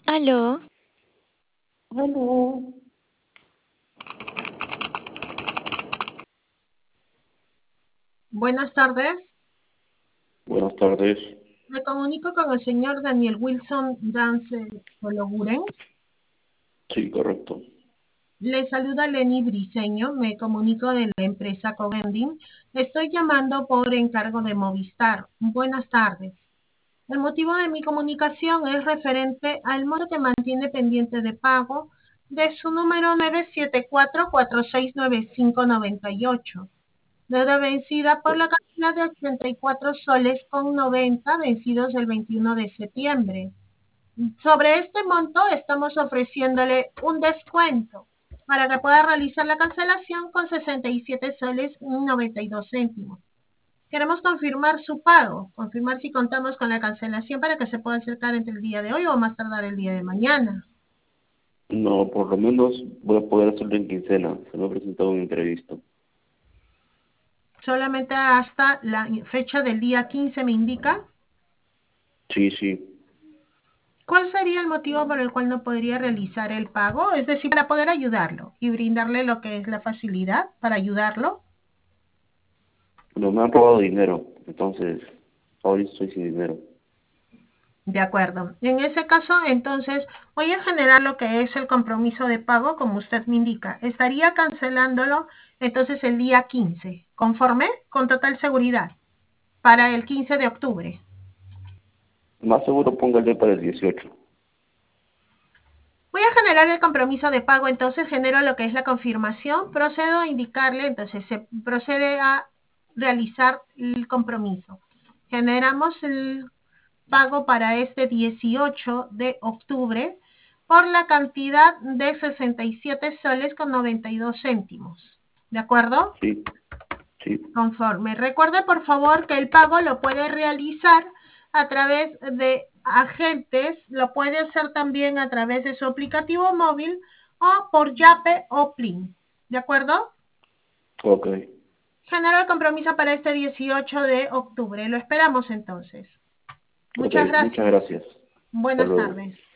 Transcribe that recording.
Aló, Aló, Buenas tardes. buenas tardes. Me comunico con el señor Daniel Wilson Dance Sologuren. Sí, correcto. Le saluda Lenny Briseño. Me comunico de la empresa Covending. Estoy llamando por encargo de Movistar. Buenas tardes. El motivo de mi comunicación es referente al monto que mantiene pendiente de pago de su número 974-469598. Deuda vencida por la cantidad de 84 soles con 90 vencidos el 21 de septiembre. Sobre este monto estamos ofreciéndole un descuento para que pueda realizar la cancelación con 67 soles y 92 céntimos. Queremos confirmar su pago, confirmar si contamos con la cancelación para que se pueda acercar entre el día de hoy o más tardar el día de mañana. No, por lo menos voy a poder hacerlo en quincena. Se me ha presentado un imprevisto. Solamente hasta la fecha del día 15 me indica. Sí, sí. ¿Cuál sería el motivo por el cual no podría realizar el pago? Es decir, para poder ayudarlo y brindarle lo que es la facilidad para ayudarlo. Pero me han robado dinero. Entonces, ahora estoy sin dinero. De acuerdo. En ese caso, entonces, voy a generar lo que es el compromiso de pago, como usted me indica. Estaría cancelándolo entonces el día 15, conforme, con total seguridad, para el 15 de octubre. Más seguro póngale para el 18. Voy a generar el compromiso de pago, entonces genero lo que es la confirmación, procedo a indicarle, entonces se procede a realizar el compromiso. Generamos el pago para este 18 de octubre por la cantidad de 67 soles con 92 céntimos. ¿De acuerdo? Sí, sí. Conforme. Recuerde, por favor, que el pago lo puede realizar a través de agentes, lo puede hacer también a través de su aplicativo móvil o por Yape o Plin. ¿De acuerdo? Ok. Genero el compromiso para este 18 de octubre. Lo esperamos entonces. Ok, Muchas muchas gracias. gracias. Hasta Buenas luego. tardes.